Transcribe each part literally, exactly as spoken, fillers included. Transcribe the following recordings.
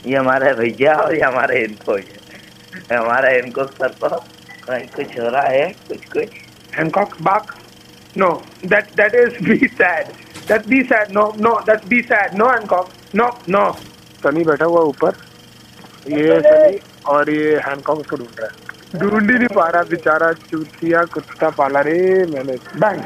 ये हमारे भैया और ये हमारे इनको है हमारा इनको सर को कहीं कुछ हो रहा है कुछ कुछ Hancock back. No, that that is be sad. That be sad. No, no, that be sad. No, Hancock. No, no. Sunny बैठा हुआ ऊपर, ये सनी और ये हैंकॉक उसको ढूंढ रहा है, ढूंढ ही नहीं पा रहा बेचारा, चूतिया कुत्ता पाला रे मैंने। Bang.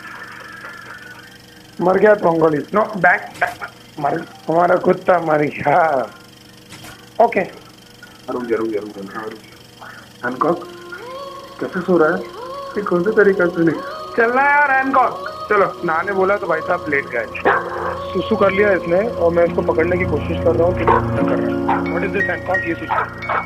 मर गया पंगोली। No, bang. मर हमारा कुत्ता मर गया। ओके। रुक जा रुक जा रुक जा। हैंकॉक कैसे सो रहा है? ये कौन से तरीका से नहीं चल रहा है यार हैंकॉक। चलो नहाने बोला तो भाई साहब लेट गए। सुसु कर लिया इसने और मैं इसको पकड़ने की कोशिश कर रहा हूँ कि क्या कर रहा है। What is this Hancock? ये सुसु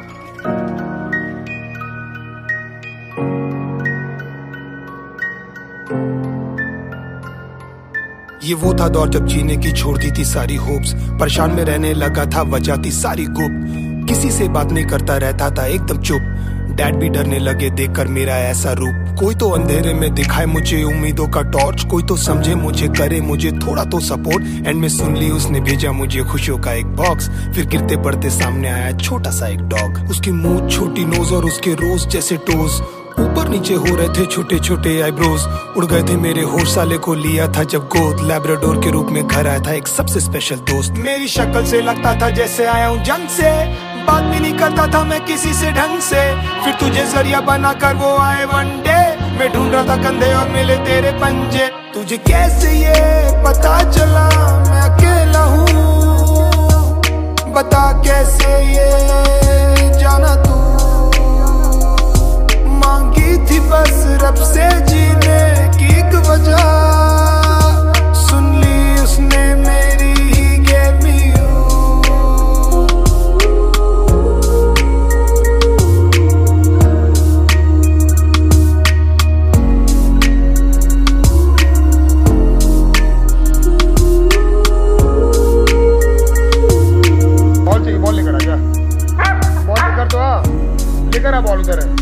ये वो था दौर जब जीने की छोड़ दी थी सारी होप्स, परेशान में रहने लगा था वजह थी सारी गुप्त, किसी से बात नहीं करता रहता था एकदम चुप, डैड भी डरने लगे देखकर मेरा ऐसा रूप, कोई तो अंधेरे में दिखाए मुझे उम्मीदों का टॉर्च, कोई तो समझे मुझे करे मुझे थोड़ा तो सपोर्ट, एंड में सुन ली उसने भेजा मुझे खुशियों का एक बॉक्स, फिर गिरते पड़ते सामने आया छोटा सा एक डॉग, उसकी मुंह छोटी नोज और उसके रोज जैसे टोज, ऊपर नीचे हो रहे थे छोटे छोटे आईब्रोज, उड़ गए थे मेरे होश, साले को लिया था जब गोद, लैब्राडोर के रूप में घर आया था एक सबसे स्पेशल दोस्त, मेरी शक्ल से लगता था जैसे आया हूँ जंग से, बात भी नहीं करता था मैं किसी से ढंग से, फिर तुझे जरिया बनाकर वो आए वन डे, मैं ढूंढ रहा था कंधे और मिले तेरे पंजे, तुझे कैसे ये पता चला मैं अकेला हूँ, बता कैसे ये जाना तू, मांगी थी बस रब से जीने की एक वजह, सुन ली उसने मेरी ही gave me you। बॉल चाहिए, बॉल लेकर आ जा, बॉल लेकर तो आ, लेकर आ बॉल उधर है।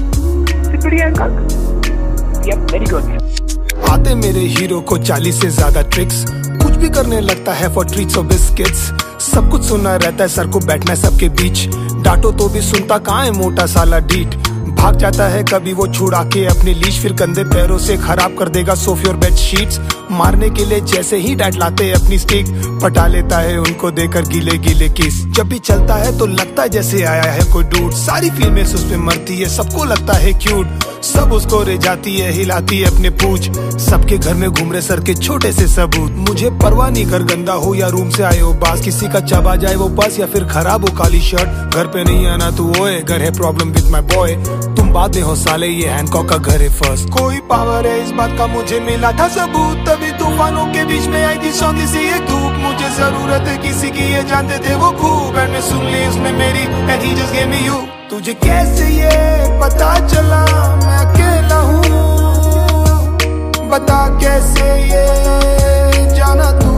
Very good. आते मेरे हीरो को चालीस से ज्यादा ट्रिक्स, कुछ भी करने लगता है फॉर ट्रीट्स और बिस्किट्स, सब कुछ सुनना रहता है सर को बैठना है सबके बीच, डांटो तो भी सुनता कहाँ है मोटा साला डीट, भाग जाता है कभी वो छुड़ा के अपनी लीश, फिर कंधे पैरों से खराब कर देगा सोफे और बेड शीट्स, मारने के लिए जैसे ही डैड लाते अपनी स्टिक, पटा लेता है उनको देकर गीले गीले किस, जब भी चलता है तो लगता है जैसे आया है कोई डूड, सारी फिल्में उस पे मरती है सबको लगता है क्यूट, सब उसको रे जाती है हिलाती है अपने पूछ, सबके घर में घूम रहे सर के छोटे से सबूत, मुझे परवाह नहीं घर गंदा हो या रूम से आए हो बास, किसी का चबा जाए वो बस या फिर खराब हो काली शर्ट, घर पे नहीं आना तू ओए, घर है प्रॉब्लम विद माय बॉय, तुम बाद में हो साले ये हैंकॉक का घर है फर्स्ट, कोई पावर है इस बात का मुझे मिला था सबूत, तभी तूफानों के बीच में आई थी सौंधी सी एक धूप, मुझे जरूरत है किसी की ये जानते थे वो खूब, एंड में सुन ली उसने मेरी and he just gave me you, तुझे कैसे ये पता चला मैं अकेला हूँ, बता कैसे ये जाना तू,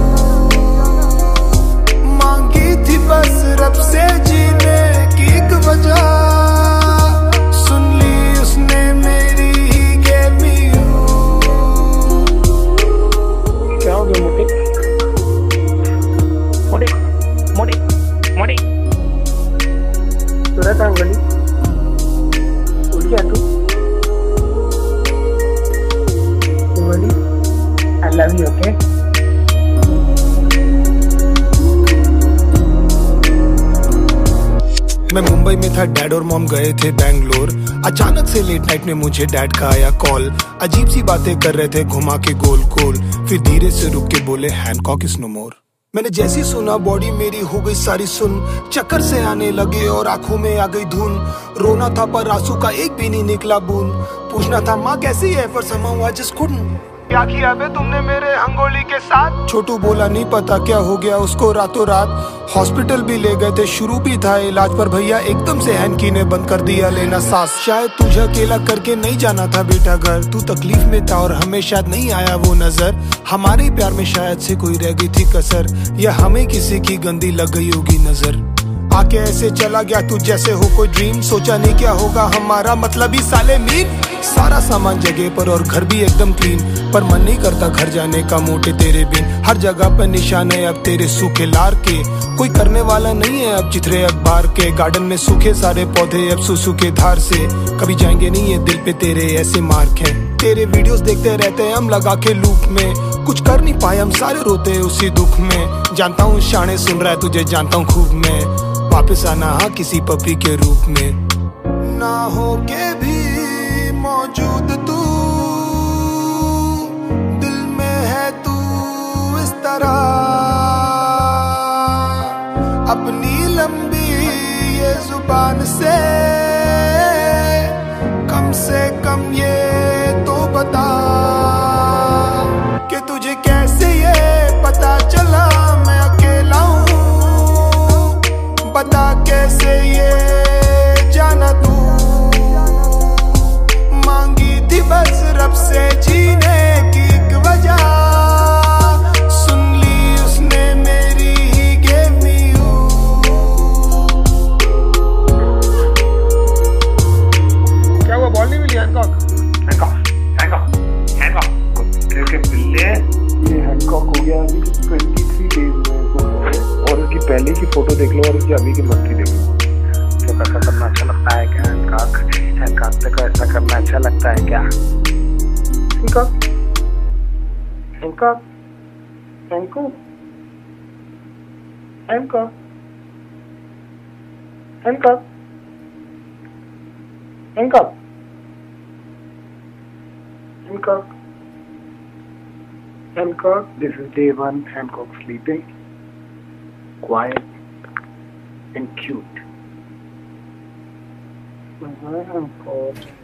मांगी थी बस रब से जीने की एक वजह, सुन ली उसने मेरी ही gave me you। क्या हो गया मोटे? मोटे मोटे मोटे तुरंत अंगली उठ गया तू, अंगली आई लव यू। ओके मैं मुंबई में था, डैड और मॉम गए थे बैंगलोर, अचानक से लेट नाइट में मुझे डैड का आया कॉल, अजीब सी बातें कर रहे थे घुमा के गोल गोल, फिर धीरे से रुक के बोले हैंकॉक इज नो मोर, मैंने जैसी सुना बॉडी मेरी हो गई सारी सुन, चक्कर से आने लगे और आंखों में आ गई धुन, रोना था पर आंसू का एक भी नहीं निकला बूंद, पूछना था माँ कैसी है पर समाऊ आई जस्ट कुडंट, क्या किया बे तुमने मेरे अंगोली के साथ, छोटू बोला नहीं पता क्या हो गया उसको रातों रात, हॉस्पिटल भी ले गए थे शुरू भी था इलाज, पर भैया एकदम से हैंकी ने बंद कर दिया लेना सांस, शायद तुझे अकेला करके नहीं जाना था बेटा घर, तू तकलीफ में था और हमें शायद नहीं आया वो नजर, हमारे प्यार में शायद से कोई रह गई थी कसर, या हमें किसी की गंदी लग गई होगी नजर, आके ऐसे चला गया तू जैसे हो कोई ड्रीम। सोचा नहीं क्या होगा हमारा मतलब ही साले मीन। सारा सामान जगह पर और घर भी एकदम क्लीन, पर मन नहीं करता घर जाने का मोटे तेरे बिन। हर जगह पर निशान है अब तेरे सूखे लार के, कोई करने वाला नहीं है अब चित्रे अखबार के। गार्डन में सूखे सारे पौधे अब सुसु के धार से, कभी जाएंगे नहीं ये दिल पे तेरे ऐसे मार्क हैं। तेरे वीडियोस देखते रहते हैं हम लगा के लूप में, कुछ कर नहीं पाए हम सारे रोते उसी दुख में। जानता हूँ शाने सुन रहा है तुझे जानता हूँ खूब मैं, वापस आना हाँ किसी पपी के रूप में। ना हो के भी मौजूद तू, दिल में है तू इस तरह। अपनी लंबी ये जुबान से कम से कम ये तो बता कि तुझे कैसे ये पता चला मैं अकेला हूँ। बता कैसे ये जाना तू, मांगी थी बस रब से जीने की एक वजह, सुन ली उसने मेरी ही gave me you। क्या हुआ, बॉल नहीं मिली? हैंकॉक हैंकॉक हैंकॉक हैंकॉक कुत्ते के पिल्ले। ये हैंकॉक हो गया अभी तेईस डेज में, और उसकी पहले की फोटो देख लो और उसकी अभी की मस्ती देख लो। तो ऐसा करना अच्छा लगता है क्या हैंकॉक? हैंकॉक को ऐसा करना अच्छा लगता है क्या? Hancock Hancock Hancock Hancock Hancock Hancock Hancock. Hancock, this is day one. Hancock sleeping, quiet and cute. Hancock.